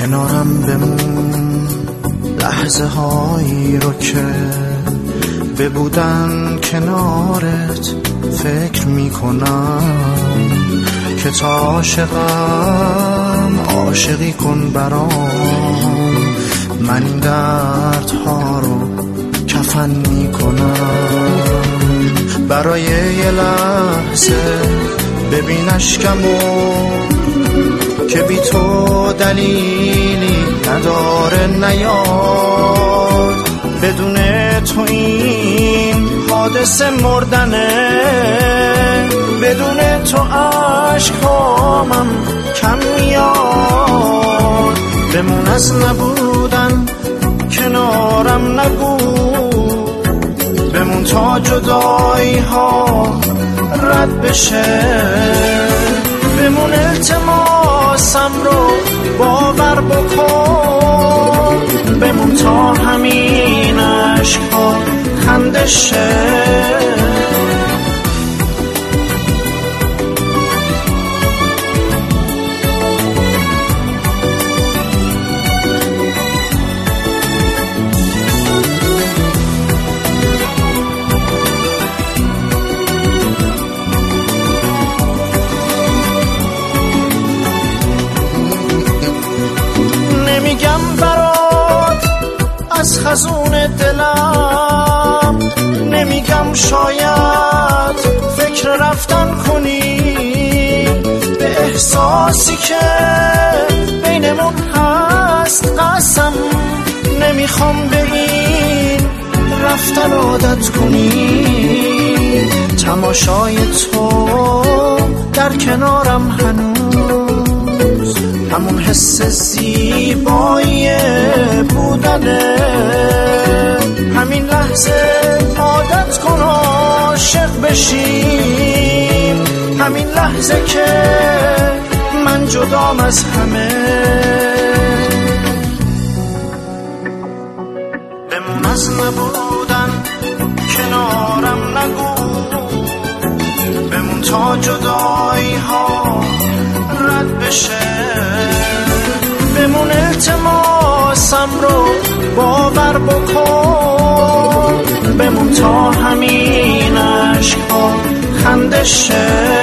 کنارم بمون لحظه هایی رو که ببودن کنارت فکر میکنم که تا عاشقم عاشقی کن برام، من این دردها رو کفن میکنم. برای یه لحظه ببین اشکمو که بی تو دلیلی نداره نیاد، بدون تو این حادثه مردنه، بدون تو عشقامم کم میاد. بمون از نبودن کنارم نگو، بمون تا جدایی ها رد بشه، بمون التماسم رو باور بکن، بمون تا همین عشق ها خنده شه. نمیگم برات از خزون دلم، نمیگم شاید فکر رفتن کنی به احساسی که بینمون هست قسم، نمیخوام به این رفتن عادت کنی، تماشای تو در کنارم هنوز همون حس زیبایی بودنه، همین لحظه عادت کن عاشق بشیم، همین لحظه که من جدام از همه. بمون از نبودن کنارم نگو، بمون تا جدایی ها رد بشه، بمون التماسم رو باور بکن، بمون تا همین عشق ها خنده شه.